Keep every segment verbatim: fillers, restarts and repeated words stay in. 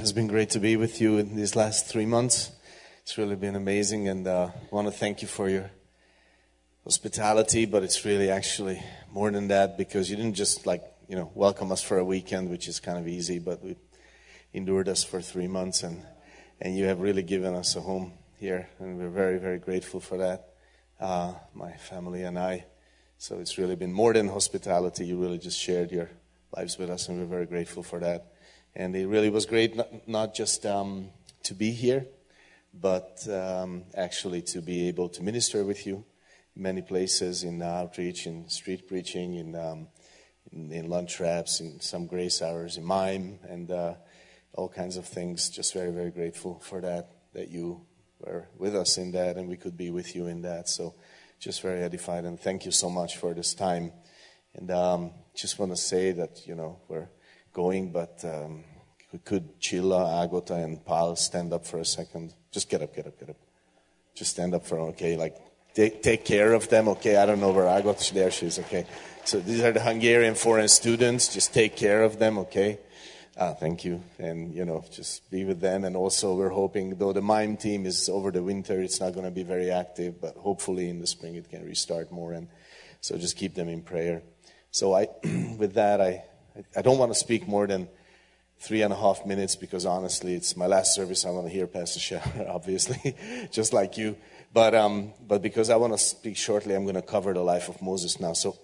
has been great to be with you in these last three months. It's really been amazing, and uh, I want to thank you for your hospitality, but it's really actually more than that, because you didn't just like, you know, welcome us for a weekend, which is kind of easy, but we endured us for three months, and, and you have really given us a home here, and we're very, very grateful for that, uh, my family and I. So it's really been more than hospitality. You really just shared your lives with us, and we're very grateful for that. And it really was great, not, not just um, to be here, but um, actually to be able to minister with you in many places, in outreach, in street preaching, in um, in, in lunch wraps, in some grace hours, in mime, and uh, all kinds of things. Just very, very grateful for that, that you were with us in that, and we could be with you in that. So just very edified, and thank you so much for this time. And um, just want to say that, you know, we're going, but um, could Chilla, Agota, and Pal stand up for a second? Just get up, get up, get up. Just stand up for, okay, like, take, take care of them, okay? I don't know where Agota, there she is, okay. So these are the Hungarian foreign students. Just take care of them, okay? Uh, thank you. And, you know, just be with them. And also we're hoping, though the mime team is over the winter, it's not going to be very active, but hopefully in the spring it can restart more. And so just keep them in prayer. So I, with that, I, I don't want to speak more than three and a half minutes, because honestly, it's my last service. I want to hear Pastor Shower, obviously, just like you. But um, but because I want to speak shortly, I'm going to cover the life of Moses now. So,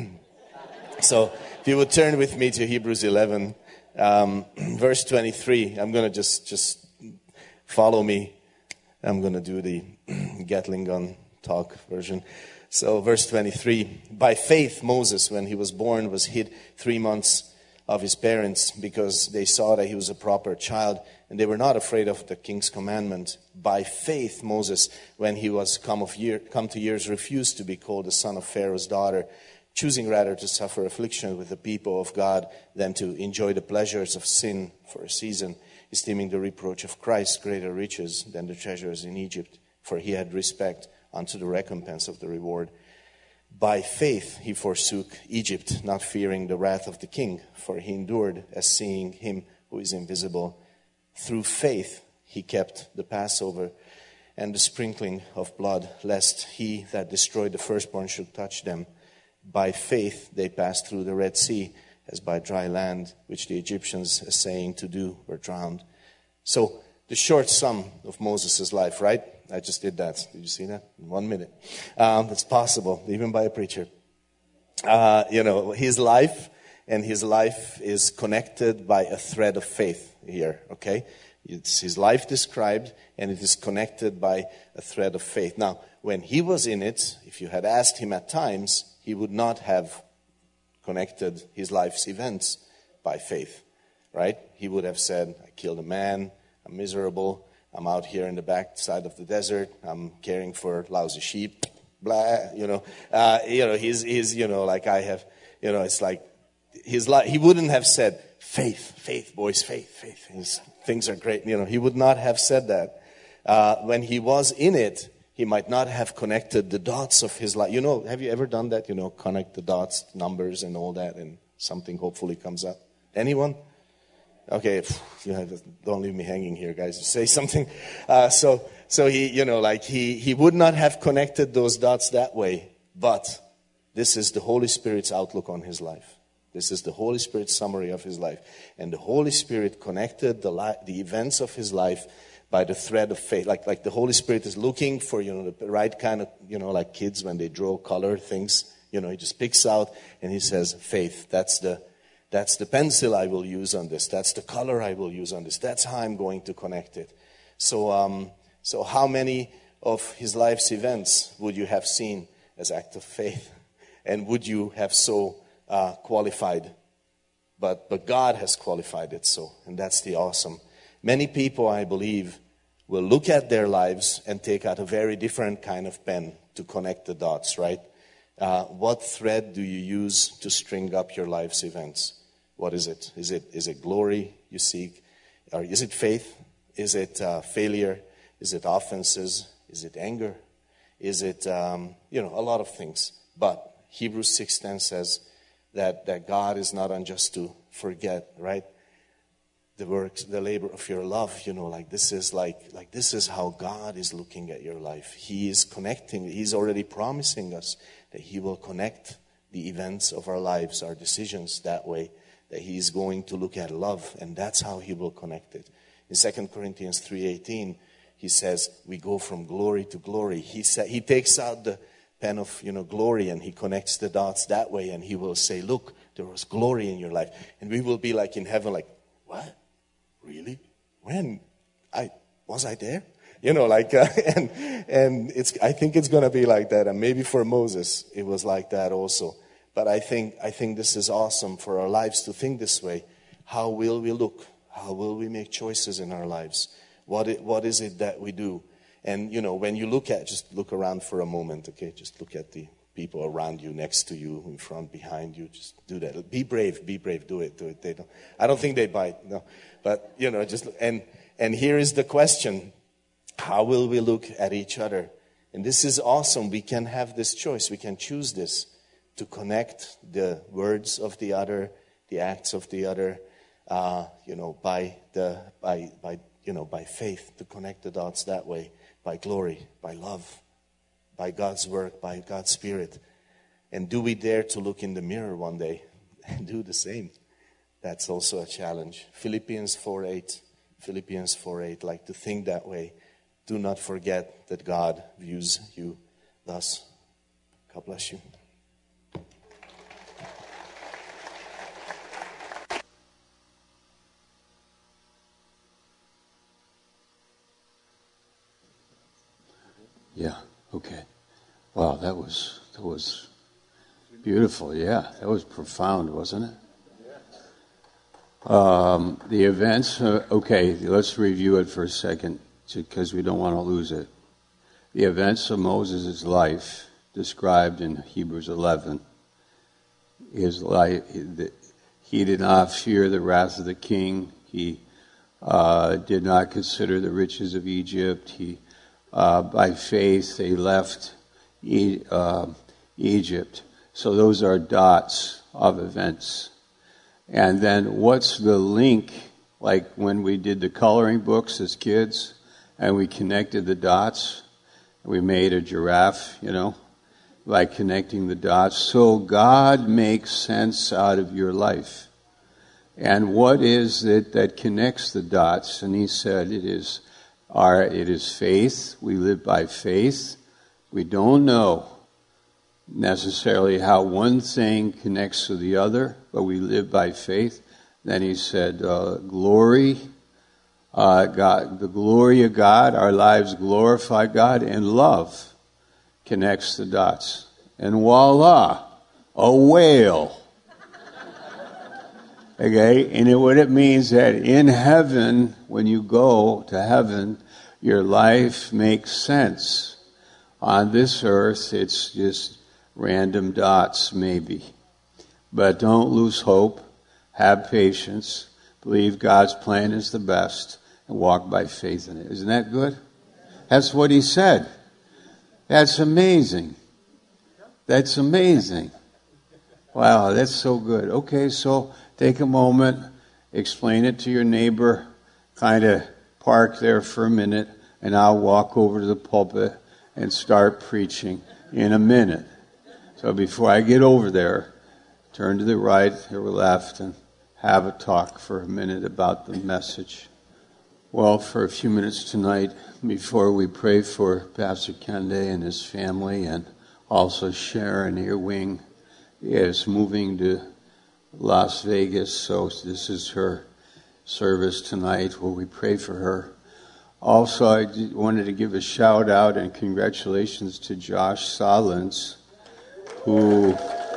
so if you would turn with me to Hebrews eleven, um, verse twenty-three. I'm going to just just follow me. I'm going to do the Gatling gun talk version. So, verse twenty-three. By faith, Moses, when he was born, was hid three months of his parents, because they saw that he was a proper child, and they were not afraid of the king's commandment. By faith, Moses, when he was come of year, come to years, refused to be called the son of Pharaoh's daughter, choosing rather to suffer affliction with the people of God than to enjoy the pleasures of sin for a season, esteeming the reproach of Christ greater riches than the treasures in Egypt, for he had respect unto the recompense of the reward. By faith he forsook Egypt, not fearing the wrath of the king, for he endured as seeing him who is invisible. Through faith he kept the Passover and the sprinkling of blood, lest he that destroyed the firstborn should touch them. By faith they passed through the Red Sea, as by dry land, which the Egyptians, essaying to do, were drowned. So the short sum of Moses' life, right? I just did that. Did you see that? In one minute. Um, it's possible, even by a preacher. Uh, you know, his life, and his life is connected by a thread of faith here, okay? It's his life described, and it is connected by a thread of faith. Now, when he was in it, if you had asked him at times, he would not have connected his life's events by faith, right? He would have said, I killed a man, I'm miserable, I'm out here in the back side of the desert. I'm caring for lousy sheep. Blah, you know. Uh, you know, he's, he's, you know, like I have, you know, it's like his life. He wouldn't have said, faith, faith, boys, faith, faith. His, things are great. You know, he would not have said that. Uh, when he was in it, he might not have connected the dots of his life. You know, have you ever done that? You know, connect the dots, numbers and all that, and something hopefully comes up. Anyone? Okay, you know, don't leave me hanging here, guys. Say something. Uh, so, so he, you know, like he, he would not have connected those dots that way. But this is the Holy Spirit's outlook on his life. This is the Holy Spirit's summary of his life, and the Holy Spirit connected the li- the events of his life by the thread of faith. Like like the Holy Spirit is looking for, you know, the right kind of, you know, like kids when they draw color things. You know, he just picks out and he says, faith. That's the That's the pencil I will use on this. That's the color I will use on this. That's how I'm going to connect it. So, um, so how many of his life's events would you have seen as act of faith? And would you have so uh, qualified? But, but God has qualified it so. And that's the awesome. Many people, I believe, will look at their lives and take out a very different kind of pen to connect the dots, right? Uh, what thread do you use to string up your life's events? What is it? Is it is it glory you seek? Or is it faith? Is it uh, failure? Is it offenses? Is it anger? Is it, um, you know, a lot of things. But Hebrews six ten says that, that God is not unjust to forget, right? the works, the labor of your love, you know, like this is like, like this is how God is looking at your life. He is connecting, He's already promising us that He will connect the events of our lives, our decisions that way, that He is going to look at love, and that's how He will connect it. In Second Corinthians three eighteen, He says, we go from glory to glory. He sa- He takes out the pen of, you know, glory, and He connects the dots that way, and He will say, look, there was glory in your life. And we will be like in heaven, like, what? Really? When? I was I there? You know, like, uh, and and it's. I think it's going to be like that. And maybe for Moses, it was like that also. But I think I think this is awesome for our lives to think this way. How will we look? How will we make choices in our lives? What it, what is it that we do? And you know, when you look at, just look around for a moment, okay? Just look at the people around you, next to you, in front, behind you. Just do that. Be brave. Be brave. Do it. Do it. They don't. I don't think they bite. No. But, you know, just, and, and here is the question. How will we look at each other? And this is awesome. We can have this choice. We can choose this to connect the words of the other, the acts of the other, uh, you know, by the, by, by, you know, by faith, to connect the dots that way, by glory, by love, by God's work, by God's Spirit. And do we dare to look in the mirror one day and do the same? That's also a challenge. Philippians four eight. Philippians four eight. Like to think that way. Do not forget that God views you thus. God bless you. Yeah. Okay. Wow, that was that was beautiful. Yeah, that was profound, wasn't it? Um, the events, uh, okay, let's review it for a second because we don't want to lose it. The events of Moses' life described in Hebrews eleven, his life, he did not fear the wrath of the king. He uh, did not consider the riches of Egypt. He, uh, by faith, they left e- uh, Egypt. So those are dots of events. And then what's the link, like when we did the coloring books as kids and we connected the dots, we made a giraffe, you know, by connecting the dots. So God makes sense out of your life. And what is it that connects the dots? And he said it is our, it is faith. We live by faith. We don't know necessarily how one thing connects to the other, but we live by faith. Then he said, uh, glory, uh, God, the glory of God, our lives glorify God, and love connects the dots. And voila, a whale. Okay, and it, what it means that in heaven, when you go to heaven, your life makes sense. On this earth, it's just random dots, maybe. But don't lose hope. Have patience. Believe God's plan is the best. And walk by faith in it. Isn't that good? That's what he said. That's amazing. That's amazing. Wow, that's so good. Okay, so take a moment. Explain it to your neighbor. Kind of park there for a minute. And I'll walk over to the pulpit and start preaching in a minute. So before I get over there, turn to the right or left and have a talk for a minute about the message. Well, for a few minutes tonight, before we pray for Pastor Kende and his family, and also Sharon Earwing is moving to Las Vegas, so this is her service tonight where we pray for her. Also, I wanted to give a shout out and congratulations to Josh Solins, who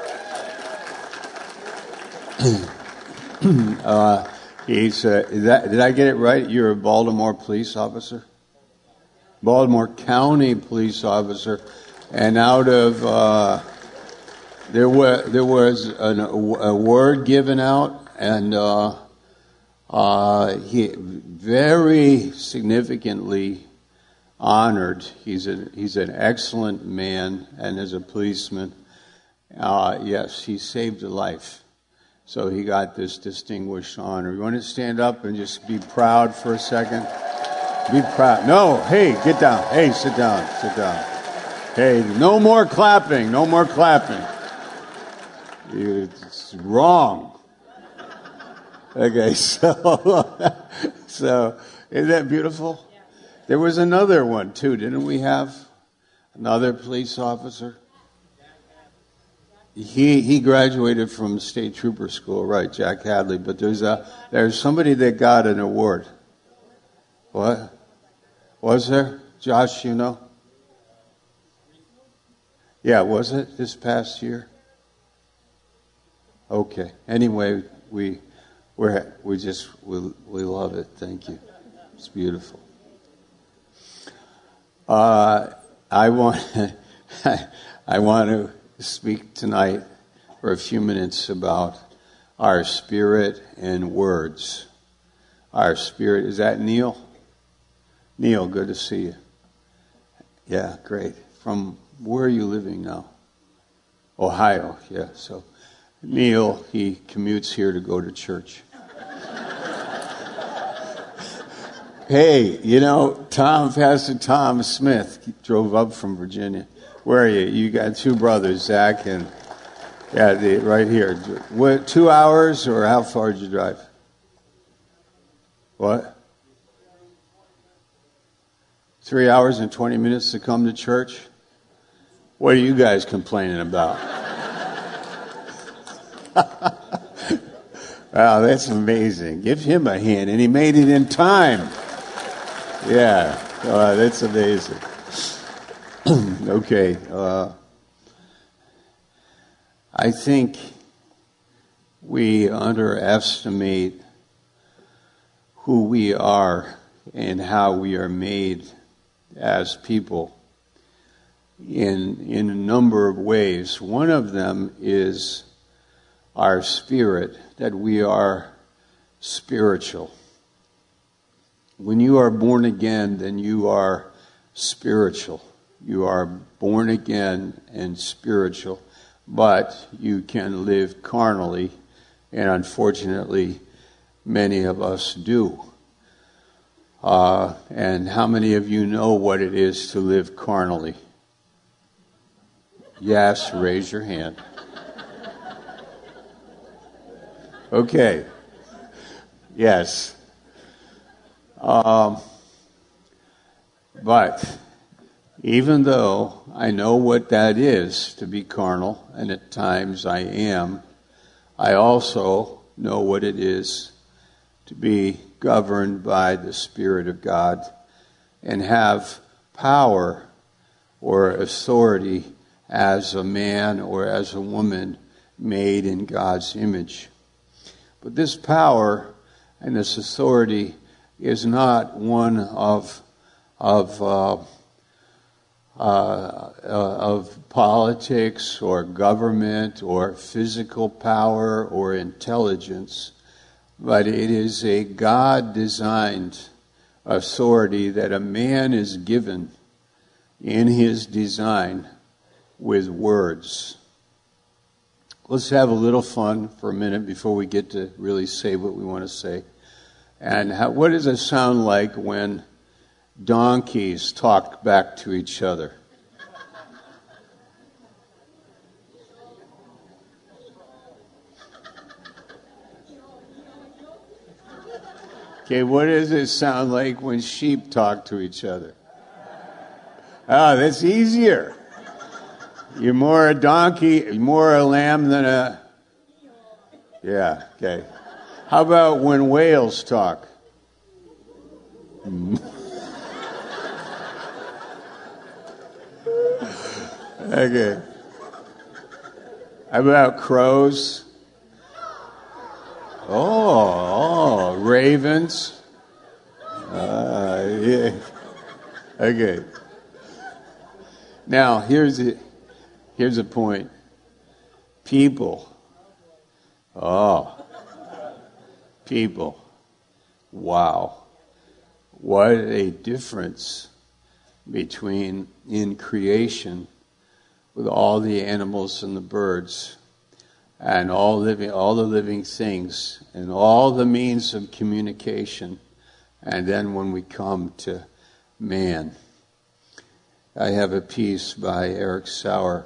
uh, he's uh, is that, did I get it right? You're a Baltimore police officer, Baltimore County police officer, and out of uh, there were there was an, a word given out, and uh, uh, he very significantly honored. He's a he's an excellent man, and as a policeman. Uh, yes, he saved a life. So he got this distinguished honor. You want to stand up and just be proud for a second? Be proud. No, hey, get down. Hey, sit down, sit down. Hey, no more clapping, no more clapping. It's wrong. Okay, so, so isn't that beautiful? There was another one too, didn't we have? Another police officer? He he graduated from state trooper school, right, Jack Hadley, but there's a there's somebody that got an award. What? Was there? Josh, you know? Yeah, was it this past year? Okay. Anyway, we we're we just we we love it. Thank you. It's beautiful. Uh, I want I want to speak tonight for a few minutes about our spirit and words. Our spirit, is that Neil? Neil, good to see you. Yeah, great. From where are you living now? Ohio, yeah. So Neil, he commutes here to go to church. Hey, you know, Tom, Pastor Tom Smith he drove up from Virginia. Where are you? You got two brothers, Zach and, yeah, the, right here. What, two hours or how far did you drive? What? Three hours and twenty minutes to come to church? What are you guys complaining about? Wow, that's amazing. Give him a hand. And he made it in time. Yeah, uh, that's amazing. Okay. Uh, I think we underestimate who we are and how we are made as people in in a number of ways. One of them is our spirit, that we are spiritual. When you are born again, then you are spiritual. You are born again and spiritual, but you can live carnally, and unfortunately, many of us do. Uh, and how many of you know what it is to live carnally? Yes, raise your hand. Okay. Yes. Um, but even though I know what that is to be carnal, and at times I am, I also know what it is to be governed by the Spirit of God and have power or authority as a man or as a woman made in God's image. But this power and this authority is not one of of uh, uh, of politics or government or physical power or intelligence, but it is a God-designed authority that a man is given in his design with words. Let's have a little fun for a minute before we get to really say what we want to say. And how, what does it sound like when donkeys talk back to each other? Okay, what does it sound like when sheep talk to each other? Ah, that's easier. You're more a donkey, you're more a lamb than a... Yeah, okay. How about when whales talk? Okay. How about crows? Oh, oh ravens. Uh, yeah. Okay. Now, here's a, here's a point. People. Oh. People. Wow. What a difference between in creation with all the animals and the birds and all living, all the living things, and all the means of communication. And then when we come to man, I have a piece by Eric Sauer.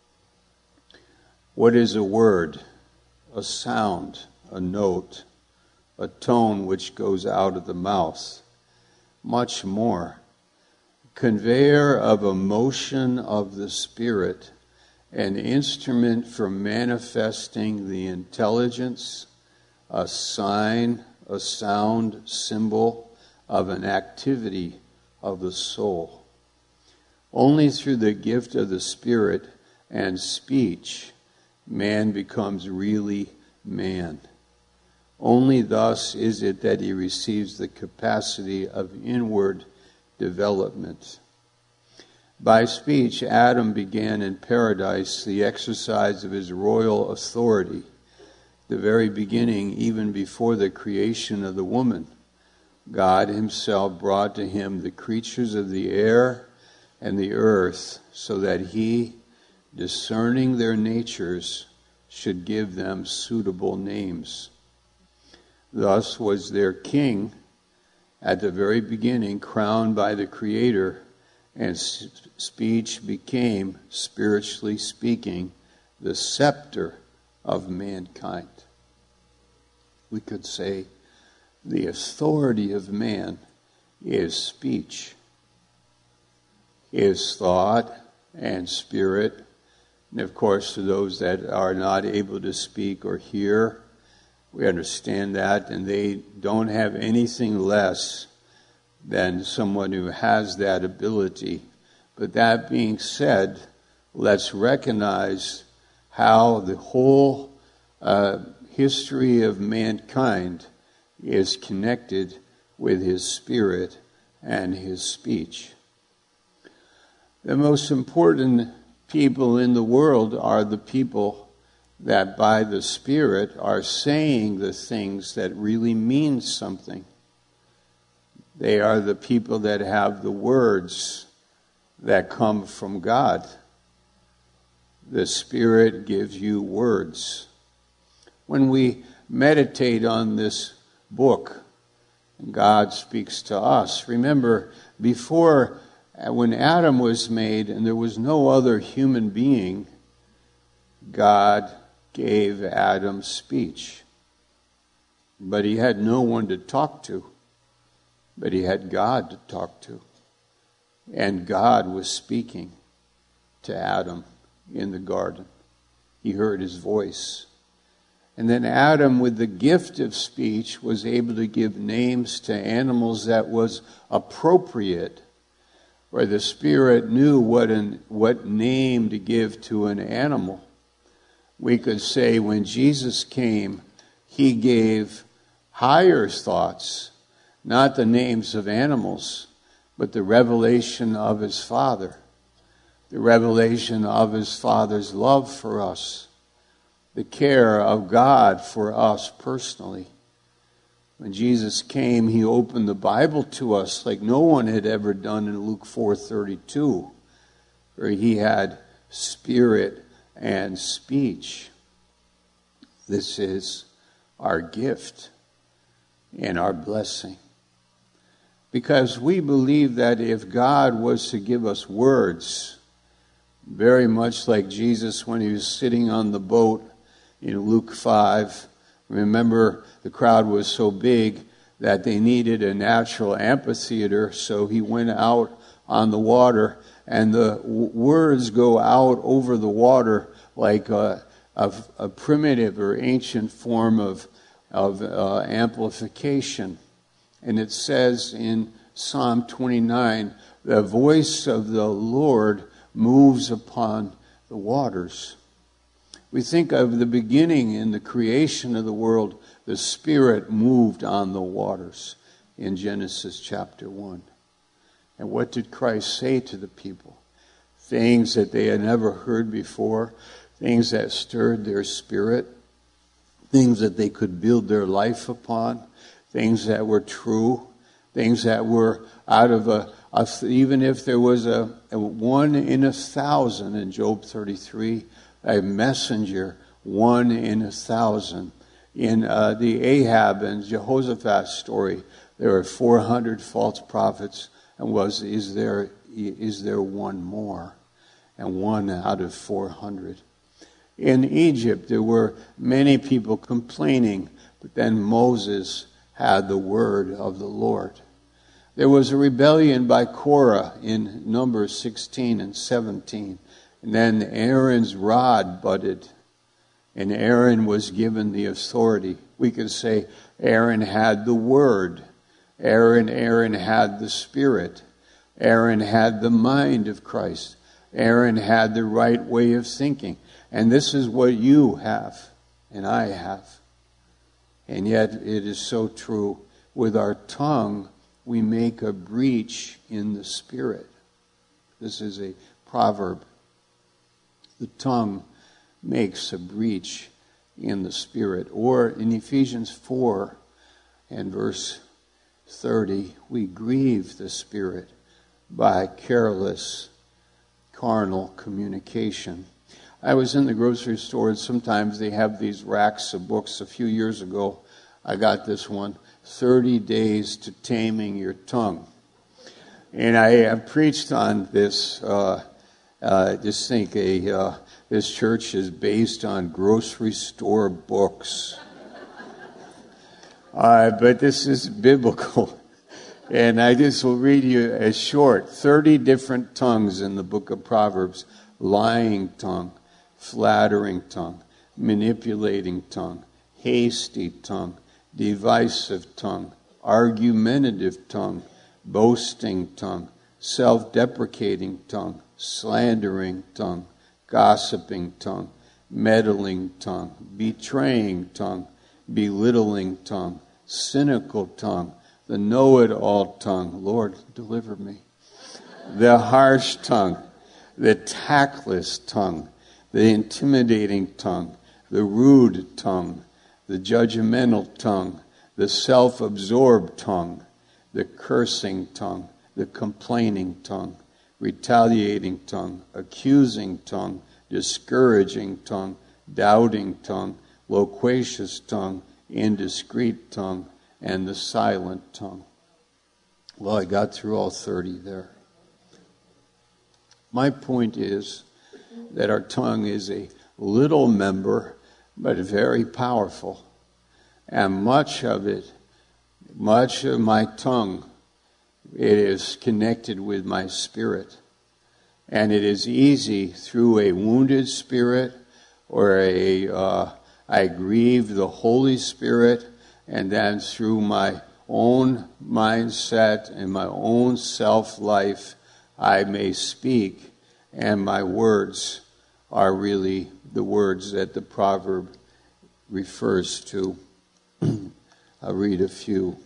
What is a word? A sound, a note, a tone which goes out of the mouth. Much more. Conveyor of emotion of the spirit, an instrument for manifesting the intelligence, a sign, a sound, symbol of an activity of the soul. Only through the gift of the Spirit and speech, man becomes really man. Only thus is it that he receives the capacity of inward development. By speech, Adam began in paradise the exercise of his royal authority, the very beginning, even before the creation of the woman. God himself brought to him the creatures of the air and the earth, so that he, discerning their natures, should give them suitable names. Thus was their king, at the very beginning, crowned by the Creator, and speech became, spiritually speaking, the scepter of mankind. We could say the authority of man is speech, is thought and spirit. And of course, to those that are not able to speak or hear, we understand that, and they don't have anything less than someone who has that ability. But that being said, let's recognize how the whole uh, history of mankind is connected with his spirit and his speech. The most important people in the world are the people that by the Spirit are saying the things that really mean something. They are the people that have the words that come from God. The Spirit gives you words. When we meditate on this book, God speaks to us. Remember, before, when Adam was made and there was no other human being, God gave Adam speech. But he had no one to talk to. But he had God to talk to. And God was speaking to Adam in the garden. He heard his voice. And then Adam, with the gift of speech, was able to give names to animals that was appropriate, where the Spirit knew what an, what name to give to an animal. We could say when Jesus came, he gave higher thoughts, not the names of animals, but the revelation of his Father, the revelation of his Father's love for us, the care of God for us personally. When Jesus came, he opened the Bible to us like no one had ever done in Luke four thirty-two, where he had spirit and speech. This is our gift and our blessing. Because we believe that if God was to give us words, very much like Jesus when he was sitting on the boat in Luke five, remember the crowd was so big that they needed a natural amphitheater, so he went out on the water, and the w- words go out over the water like a, a, a primitive or ancient form of, of uh, amplification. And it says in Psalm twenty-nine, the voice of the Lord moves upon the waters. We think of the beginning in the creation of the world, the Spirit moved on the waters in Genesis chapter one. And what did Christ say to the people? Things that they had never heard before, things that stirred their spirit, things that they could build their life upon, things that were true, things that were out of a, a even if there was a, a one in a thousand in Job thirty-three, a messenger one in a thousand. In uh, the Ahab and Jehoshaphat story, there are four hundred false prophets, and was is there is there one more, and one out of four hundred. In Egypt, there were many people complaining, but then Moses had the word of the Lord. There was a rebellion by Korah in Numbers sixteen and seventeen, and then Aaron's rod budded, and Aaron was given the authority. We could say Aaron had the word. Aaron, Aaron had the Spirit. Aaron had the mind of Christ. Aaron had the right way of thinking. And this is what you have, and I have. And yet it is so true. With our tongue, we make a breach in the Spirit. This is a proverb. The tongue makes a breach in the Spirit. Or in Ephesians four and verse thirty, we grieve the Spirit by careless, carnal communication. I was in the grocery store, and sometimes they have these racks of books. A few years ago, I got this one, thirty days to Taming Your Tongue. And I have preached on this. Uh, uh, just think, a uh, this church is based on grocery store books. Uh, but this is biblical. And I just will read you a short, thirty different tongues in the book of Proverbs. Lying tongue, flattering tongue, manipulating tongue, hasty tongue, divisive tongue, argumentative tongue, boasting tongue, self-deprecating tongue, slandering tongue, gossiping tongue, meddling tongue, betraying tongue, belittling tongue, cynical tongue, the know-it-all tongue. Lord, deliver me. The harsh tongue, the tactless tongue, the intimidating tongue, the rude tongue, the judgmental tongue, the self-absorbed tongue, the cursing tongue, the complaining tongue, retaliating tongue, accusing tongue, discouraging tongue, doubting tongue, loquacious tongue, indiscreet tongue, and the silent tongue. Well, I got through all thirty there. My point is that our tongue is a little member, but very powerful. And much of it, much of my tongue, it is connected with my spirit. And it is easy through a wounded spirit or a, uh, I grieve the Holy Spirit, and then through my own mindset and my own self-life, I may speak, and my words are really the words that the proverb refers to. I'll read a few.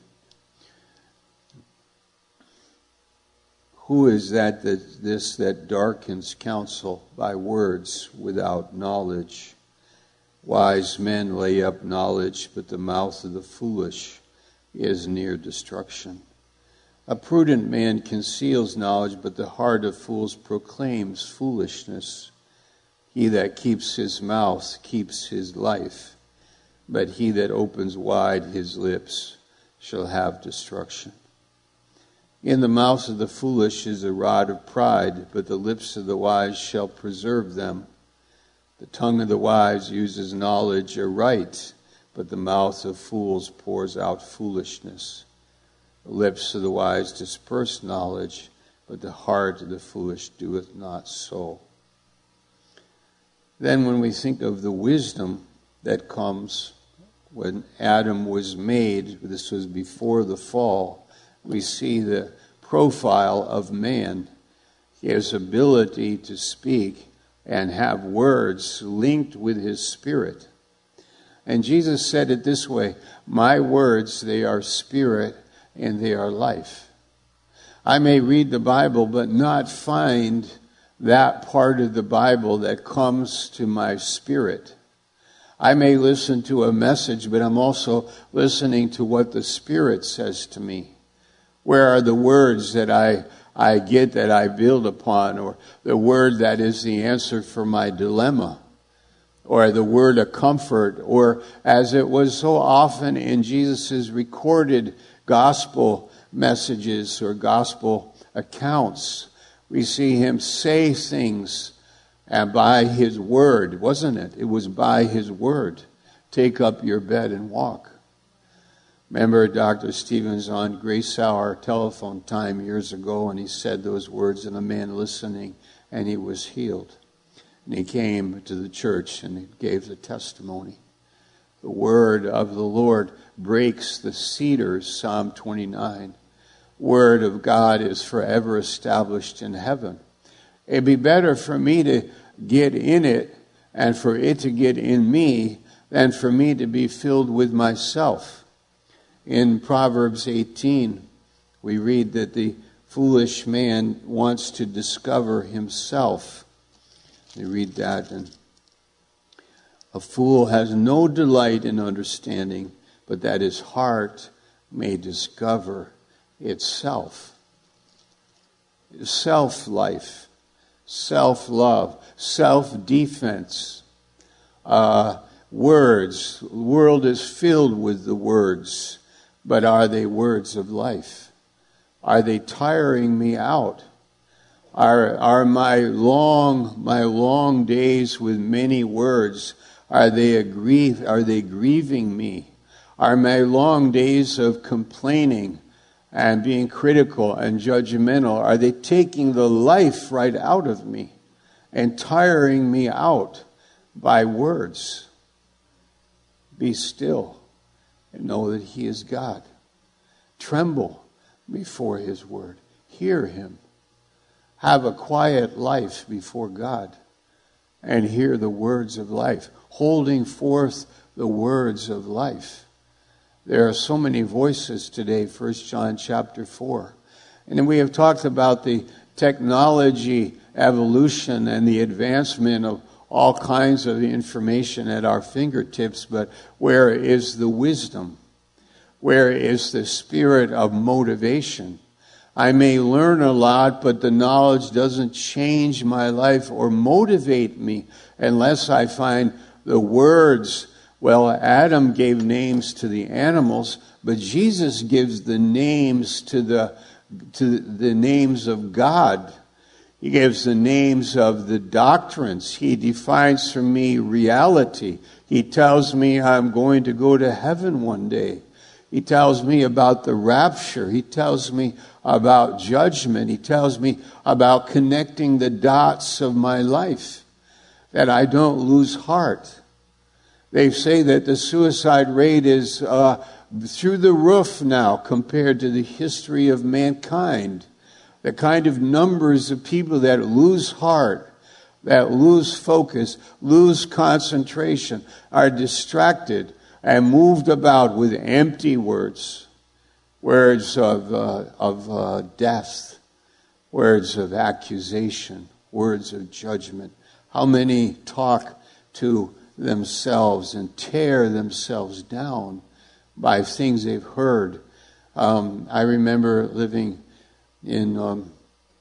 Who is that, that this that darkens counsel by words without knowledge? Wise men lay up knowledge, but the mouth of the foolish is near destruction. A prudent man conceals knowledge, but the heart of fools proclaims foolishness. He that keeps his mouth keeps his life, but he that opens wide his lips shall have destruction. In the mouth of the foolish is a rod of pride, but the lips of the wise shall preserve them. The tongue of the wise uses knowledge aright, but the mouth of fools pours out foolishness. The lips of the wise disperse knowledge, but the heart of the foolish doeth not so. Then when we think of the wisdom that comes when Adam was made, this was before the fall, we see the profile of man, his ability to speak and have words linked with his spirit. And Jesus said it this way, my words, they are spirit and they are life. I may read the Bible but not find that part of the Bible that comes to my spirit. I may listen to a message, but I'm also listening to what the Spirit says to me. Where are the words that I, I get, that I build upon, or the word that is the answer for my dilemma? or the word of comfort, or as it was so often in Jesus' recorded gospel messages or gospel accounts, we see him say things and by his word, wasn't it? It was by his word. Take up your bed and walk. Remember Doctor Stevens on Grace Hour telephone time years ago, and he said those words, and a man listening, and he was healed. And he came to the church and he gave the testimony. The word of the Lord breaks the cedars, Psalm twenty-nine. Word of God is forever established in heaven. It'd be better for me to get in it and for it to get in me than for me to be filled with myself. In Proverbs eighteen, we read that the foolish man wants to discover himself. We read that, and a fool has no delight in understanding, but that his heart may discover itself. Self-life, self-love, self-defense, uh, words. The world is filled with the words, but are they words of life? Are they tiring me out? Are are my long my long days with many words, are they a grief, are they grieving me? Are my long days of complaining and being critical and judgmental, are they taking the life right out of me and tiring me out by words? Be still and know that he is God. Tremble before his word. Hear him. Have a quiet life before God and hear the words of life, holding forth the words of life. There are so many voices today, First John chapter four. And then we have talked about the technology evolution and the advancement of all kinds of information at our fingertips, but where is the wisdom? Where is the spirit of motivation? I may learn a lot, but the knowledge doesn't change my life or motivate me unless I find the words. Well, Adam gave names to the animals, but Jesus gives the names to the to the names of God. He gives the names of the doctrines. He defines for me reality. He tells me I'm going to go to heaven one day. He tells me about the rapture. He tells me about judgment. He tells me about connecting the dots of my life, that I don't lose heart. They say that the suicide rate is uh, through the roof now compared to the history of mankind. The kind of numbers of people that lose heart, that lose focus, lose concentration, are distracted and moved about with empty words, words of uh, of uh, death, words of accusation, words of judgment. How many talk to themselves and tear themselves down by things they've heard? Um, I remember living in um,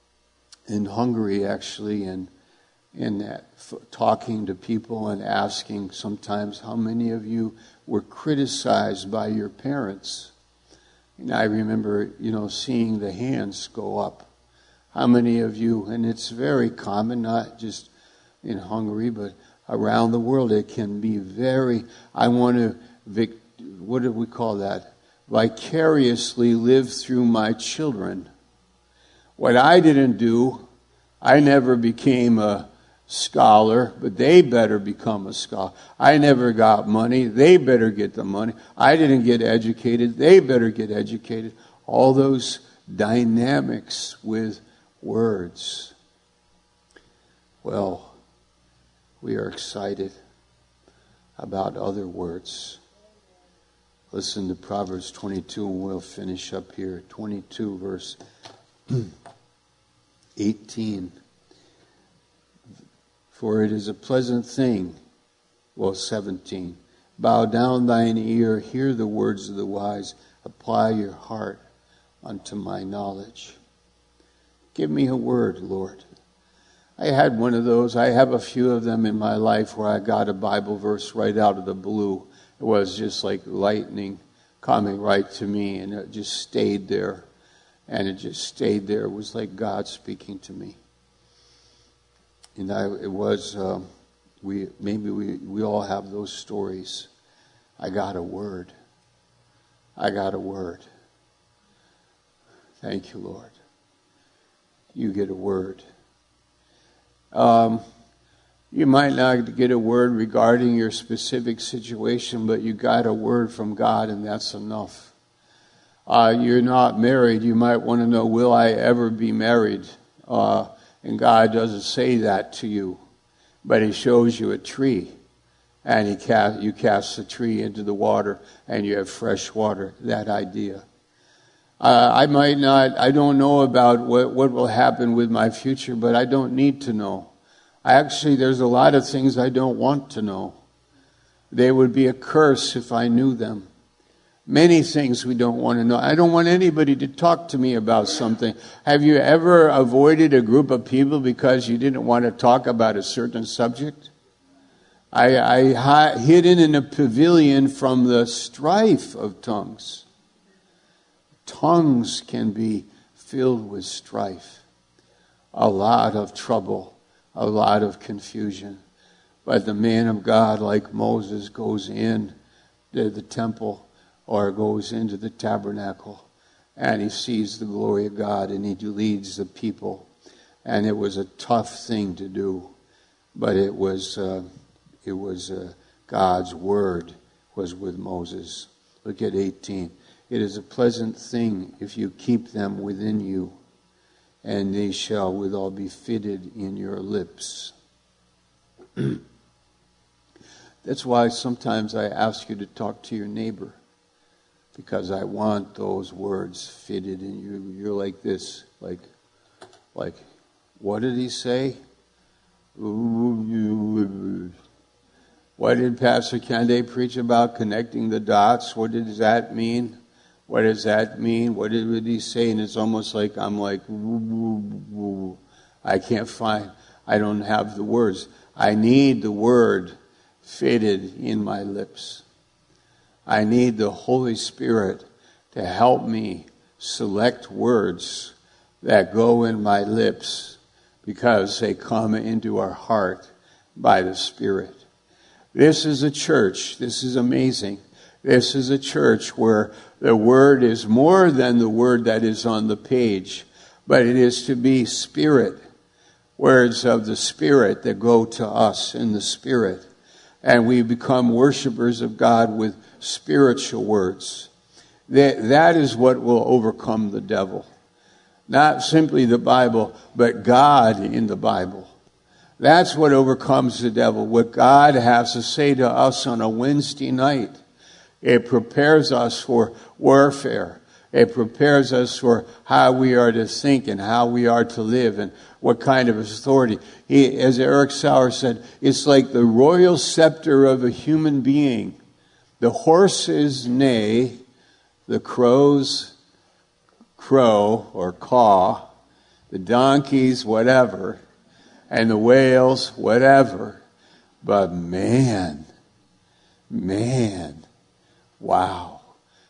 in Hungary, actually, and in that, f- talking to people and asking sometimes, how many of you were criticized by your parents? And I remember, you know, seeing the hands go up. How many of you, and it's very common, not just in Hungary, but around the world, it can be very, I want to, vic, what do we call that? Vicariously live through my children. What I didn't do, I never became a scholar, but they better become a scholar. I never got money, they better get the money. I didn't get educated, they better get educated. All those dynamics with words. Well, we are excited about other words. Listen to Proverbs twenty-two, and we'll finish up here. twenty-two, verse eighteen. For it is a pleasant thing, well, seventeen. Bow down thine ear, hear the words of the wise, apply your heart unto my knowledge. Give me a word, Lord. I had one of those. I have a few of them in my life where I got a Bible verse right out of the blue. It was just like lightning coming right to me, and it just stayed there. And it just stayed there. It was like God speaking to me. And I, it was, um, we maybe we, we all have those stories. I got a word. I got a word. Thank you, Lord. You get a word. Um, you might not get a word regarding your specific situation, but you got a word from God, and that's enough. Uh, you're not married. You might want to know, will I ever be married? Uh, and God doesn't say that to you, but He shows you a tree, and He cast, you cast the tree into the water, and you have fresh water. That idea. Uh, I might not, I don't know about what, what will happen with my future, but I don't need to know. Actually, there's a lot of things I don't want to know. They would be a curse if I knew them. Many things we don't want to know. I don't want anybody to talk to me about something. Have you ever avoided a group of people because you didn't want to talk about a certain subject? I, I hidden in a pavilion from the strife of tongues. Tongues can be filled with strife, a lot of trouble, a lot of confusion. But the man of God, like Moses, goes in to the temple or goes into the tabernacle, and he sees the glory of God, and he leads the people. And it was a tough thing to do, but it was uh, it was uh, God's word was with Moses. Look at eighteen. It is a pleasant thing if you keep them within you, and they shall withal be fitted in your lips. That's why sometimes I ask you to talk to your neighbor, because I want those words fitted in you. You're like this, like, like, what did he say? What did Pastor Kende preach about connecting the dots? What does that mean? What does that mean? What did he say? And it's almost like I'm like, woo, woo, woo. I can't find, I don't have the words. I need the word fitted in my lips. I need the Holy Spirit to help me select words that go in my lips because they come into our heart by the Spirit. This is a church. This is amazing. This is a church where the word is more than the word that is on the page, but it is to be Spirit, words of the Spirit that go to us in the Spirit. And we become worshipers of God with spiritual words. That, that is what will overcome the devil. Not simply the Bible, but God in the Bible. That's what overcomes the devil. What God has to say to us on a Wednesday night. It prepares us for warfare. It prepares us for how we are to think and how we are to live and what kind of authority. He, as Eric Sauer said, it's like the royal scepter of a human being. The horses neigh, the crows crow or caw, the donkeys whatever, and the whales whatever. But man, man, wow,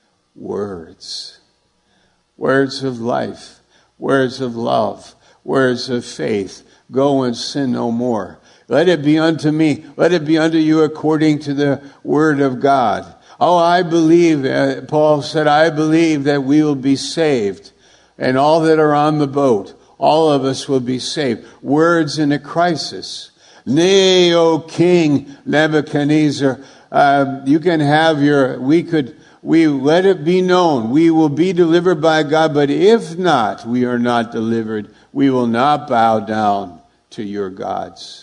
words. Words of life, words of love, words of faith. Go and sin no more. Let it be unto me, let it be unto you according to the word of God. Oh, I believe, uh, Paul said, I believe that we will be saved. And all that are on the boat, all of us will be saved. Words in a crisis. Nay, O King Nebuchadnezzar, uh, you can have your, we could, we let it be known, we will be delivered by God, but if not, we are not delivered. We will not bow down to your gods.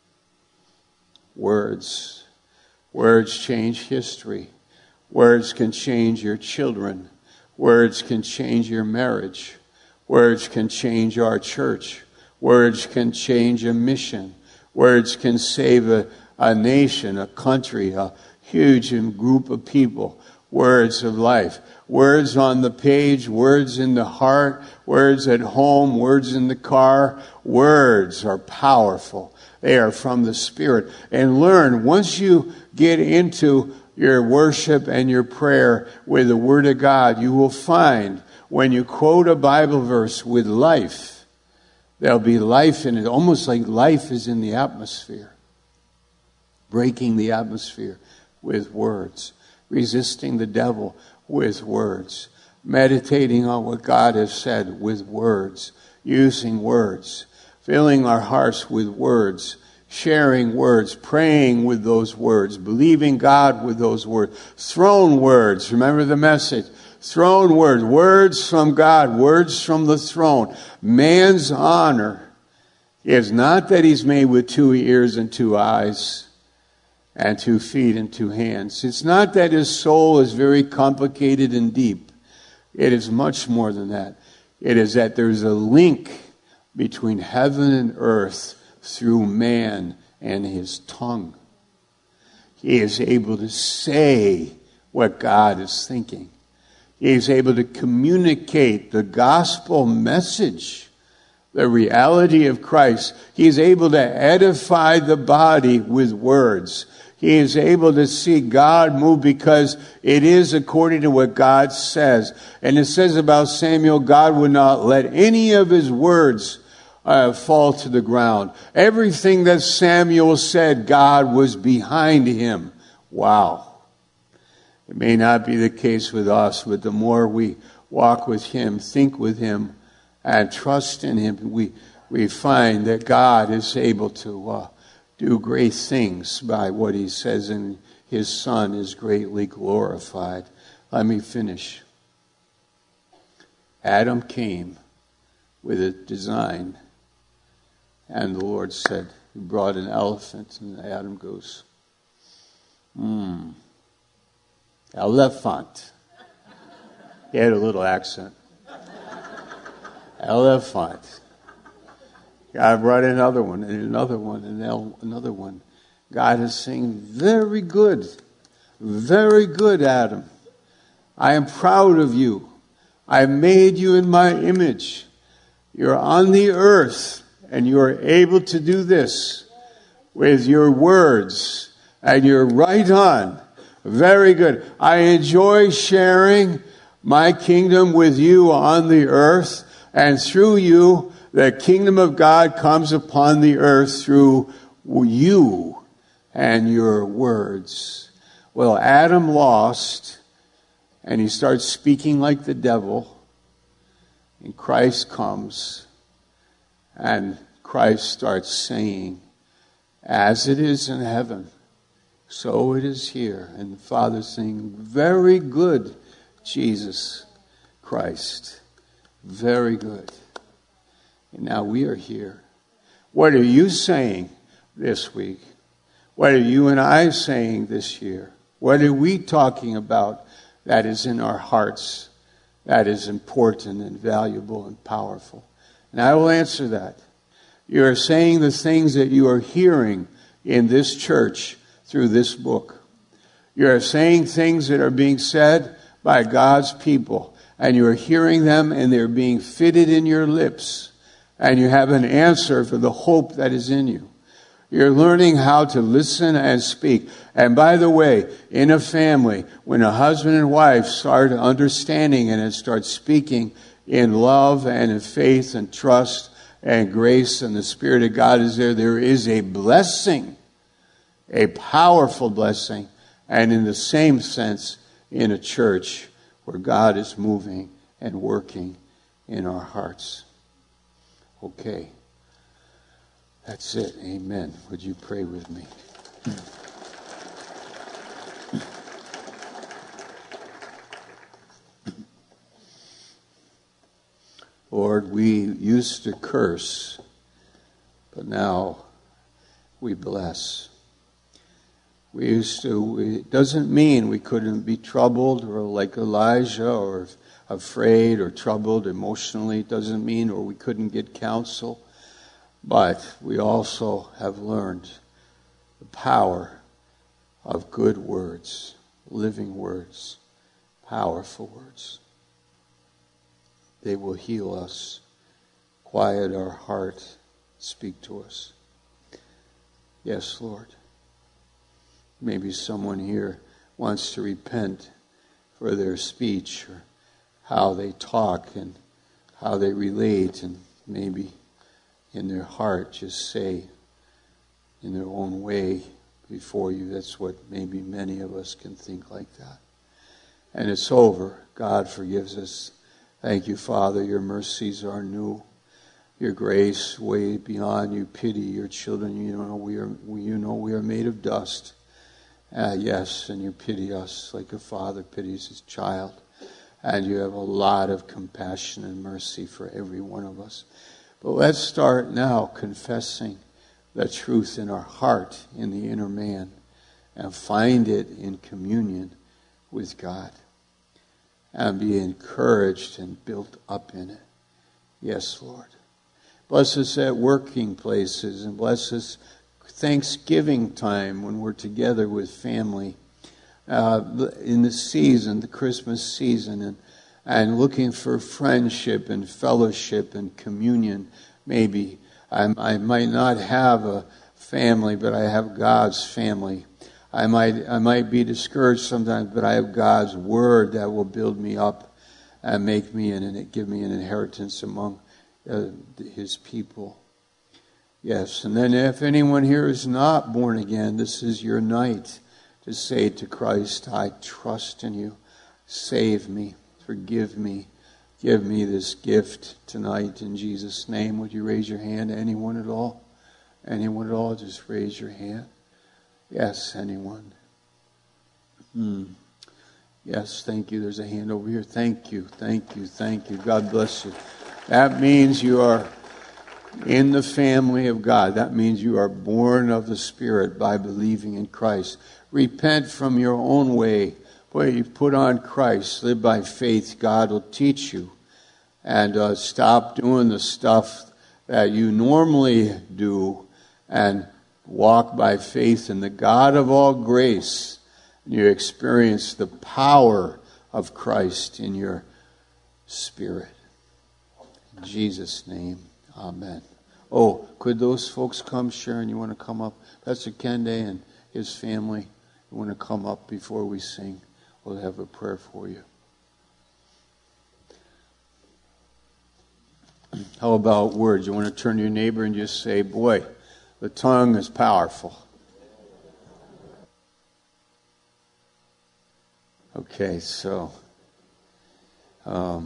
Words. Words change history. Words can change your children. Words can change your marriage. Words can change our church. Words can change a mission. Words can save a, a nation, a country, a huge group of people. words of life. Words on the page, words in the heart, words at home, words in the car. Words are powerful. They are from the Spirit. And learn, once you get into your worship and your prayer with the Word of God, you will find when you quote a Bible verse with life, there'll be life in it, almost like life is in the atmosphere. Breaking the atmosphere with words. Resisting the devil with words. Meditating on what God has said with words. Using words. Filling our hearts with words. Sharing words. Praying with those words. Believing God with those words. Throne words. Remember the message. Throne words. Words from God. Words from the throne. Man's honor is not that he's made with two ears and two eyes and two feet and two hands. It's not that his soul is very complicated and deep. It is much more than that. It is that there's a link between heaven and earth through man and his tongue. He is able to say what God is thinking. He is able to communicate the gospel message, the reality of Christ. He is able to edify the body with words. He is able to see God move because it is according to what God says. And it says about Samuel, God would not let any of his words uh, fall to the ground. Everything that Samuel said, God was behind him. Wow. It may not be the case with us, but the more we walk with him, think with him, and trust in him, we, we find that God is able to uh, do great things by what he says, and his Son is greatly glorified. Let me finish. Adam came with a design, and the Lord said, he brought an elephant, and Adam goes, hmm, elephant. He had a little accent. Elephant. God brought another one, and another one, and another one. God is saying, very good. Very good, Adam. I am proud of you. I made you in my image. You're on the earth, and you are able to do this with your words, and you're right on. Very good. I enjoy sharing my kingdom with you on the earth, and through you, the kingdom of God comes upon the earth through you and your words. Well, Adam lost, and he starts speaking like the devil, and Christ comes, and Christ starts saying, as it is in heaven, so it is here. And the Father saying, very good, Jesus Christ. Very good. And now we are here. What are you saying this week? What are you and I saying this year? What are we talking about that is in our hearts, that is important and valuable and powerful? And I will answer that. You are saying the things that you are hearing in this church through this book. You are saying things that are being said by God's people, and you are hearing them, and they're being fitted in your lips. And you have an answer for the hope that is in you. You're learning how to listen and speak. And by the way, in a family, when a husband and wife start understanding and start speaking in love and in faith and trust and grace, and the Spirit of God is there, there is a blessing, a powerful blessing. And in the same sense, in a church where God is moving and working in our hearts. Okay. That's it. Amen. Would you pray with me? Lord, we used to curse, but now we bless. We used to, it doesn't mean we couldn't be troubled or like Elijah or afraid or troubled emotionally. It doesn't mean or we couldn't get counsel. But we also have learned the power of good words, living words. powerful words. They will heal us, quiet our heart, speak to us. Yes, Lord. Maybe someone here wants to repent for their speech or how they talk and how they relate, and maybe in their heart just say in their own way before you. That's what maybe many of us can think like that. And it's over. God forgives us. Thank you, Father. Your mercies are new. Your grace way beyond. You pity your children. You know we are. You know we are made of dust. Uh, yes, and you pity us like a father pities his child. And you have a lot of compassion and mercy for every one of us. But let's start now confessing the truth in our heart, in the inner man, and find it in communion with God. And be encouraged and built up in it. Yes, Lord. Bless us at working places, and bless us Thanksgiving time when we're together with family. Uh, in the season, the Christmas season, and, and looking for friendship and fellowship and communion. Maybe I, I might not have a family, but I have God's family. I might I might be discouraged sometimes, but I have God's word that will build me up and make me an, and give me an inheritance among uh, His people. Yes, and then if anyone here is not born again, this is your night to say to Christ, I trust in you. Save me. Forgive me. Give me this gift tonight in Jesus' name. Would you raise your hand? Anyone at all? Anyone at all? Just raise your hand. Yes, anyone. Hmm. Yes, thank you. There's a hand over here. Thank you. Thank you. Thank you. God bless you. That means you are in the family of God. That means you are born of the Spirit by believing in Christ. Repent from your own way. Boy, you put on Christ. Live by faith. God will teach you. And uh, stop doing the stuff that you normally do and walk by faith in the God of all grace. And you experience the power of Christ in your spirit. In Jesus' name, amen. Oh, could those folks come? Sharon, you want to come up? Pastor Kende and his family, you want to come up before we sing? We'll have a prayer for you. How about words? You want to turn to your neighbor and just say, boy, the tongue is powerful. Okay, so, um,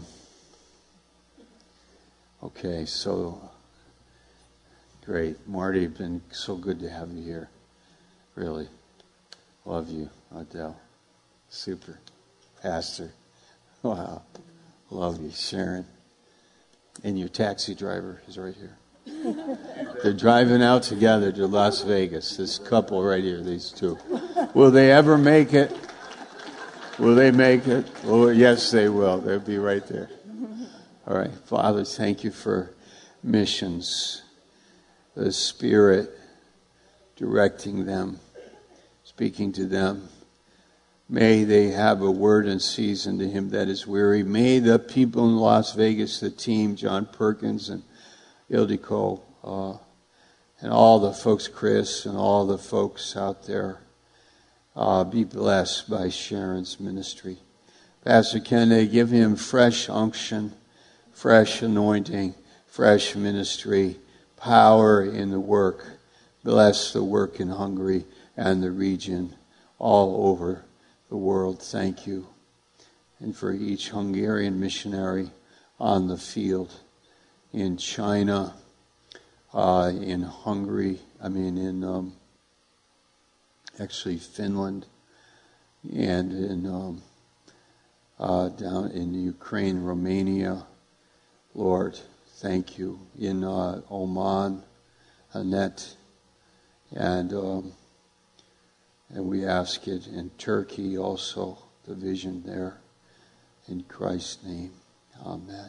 okay, so, great. Marty, it's been so good to have you here. Really. Love you, Adele. Super. Pastor. Wow. Love you, Sharon. And your taxi driver is right here. They're driving out together to Las Vegas. This couple right here, these two. Will they ever make it? Will they make it? Oh, yes, they will. They'll be right there. All right. Father, thank you for missions. The Spirit directing them, speaking to them. May they have a word in season to him that is weary. May the people in Las Vegas, the team, John Perkins and Ildiko, uh, and all the folks, Chris, and all the folks out there, uh, be blessed by Sharon's ministry. Pastor Kende, give him fresh unction, fresh anointing, fresh ministry, power in the work. Bless the work in Hungary and the region all over the world. Thank you. And for each Hungarian missionary on the field in China, uh, in Hungary, I mean in um, actually Finland, and in um, uh, down in Ukraine, Romania. Lord, thank you. In uh, Oman, Annette, and um, and we ask it in Turkey also, the vision there. In Christ's name, amen.